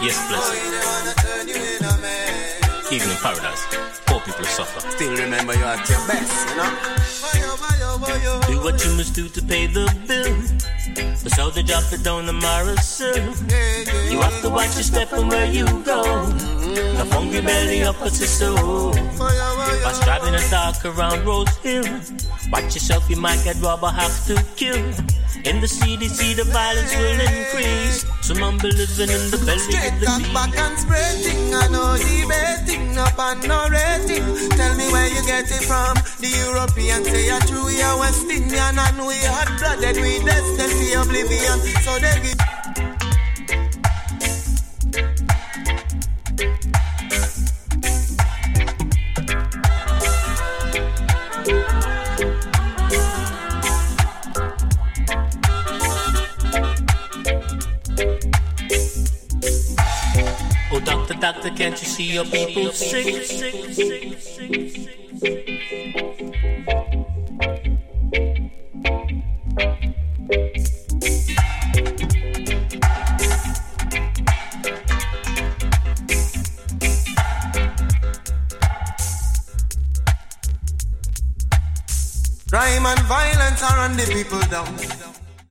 Yes, blessed. Even in paradise, poor people suffer. Still remember you at your best, you know. Do what you must do to pay the bill. But so they drop it down the Morrison. You have to watch your step and where you go. The hungry belly up as so. By driving a dark around Rose Hill. Watch yourself, you might get robbed or have to kill. In the CDC, the violence will increase. Some unbelievers in the belly straight of the cut back and spreading. I know debating, up and no rating. Tell me where you get it from. The Europeans say you're true, you're West Indian. And we hot-blooded, we destined for oblivion. So they give doctor, can't you see your people sick? crime and violence are on the people down.